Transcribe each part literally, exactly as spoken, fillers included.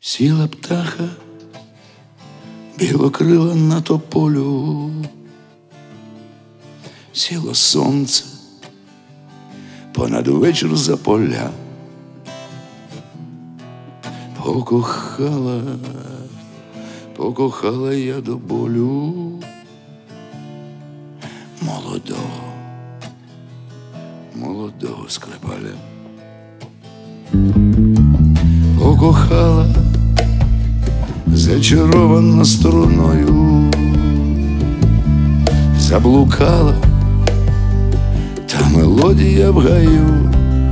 Сіла птаха білокрила на тополю, сіло сонце понад вечір за поля, покохала, покохала я до болю молодого, молодого скрипаля. Покохала зачарована струною, заблукала та мелодія в гаю,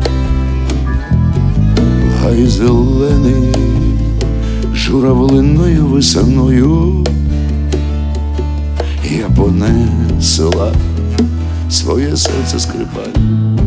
в гай зелений журавлиною висаною я понесла своє серце скрипаль.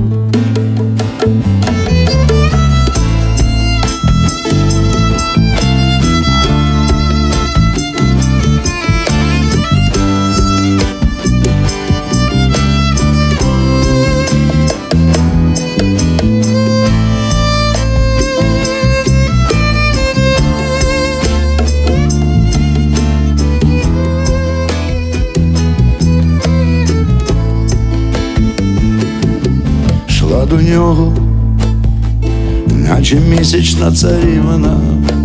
Шла до нього, наче місячна царівна,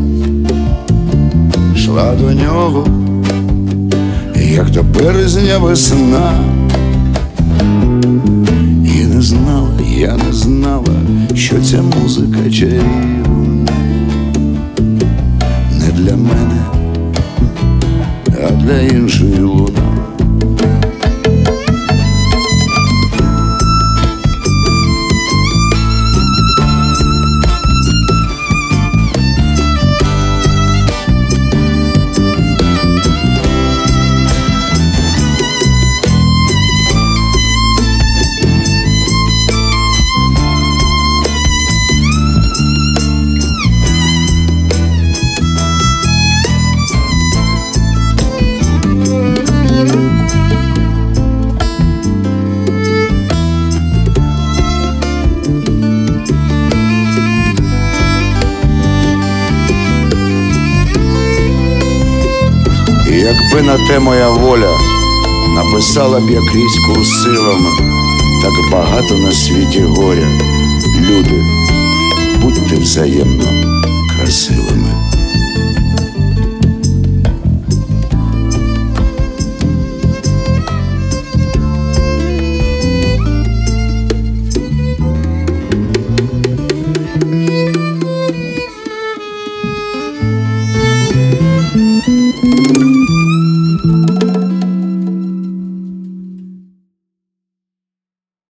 шла до нього, як до березня весна, і не знала, я не знала, що ця музика чарівна не для мене, а для іншої луна. Якби на те моя воля, написала б я крізь курсивами, так багато на світі горя. Люди, будьте взаємно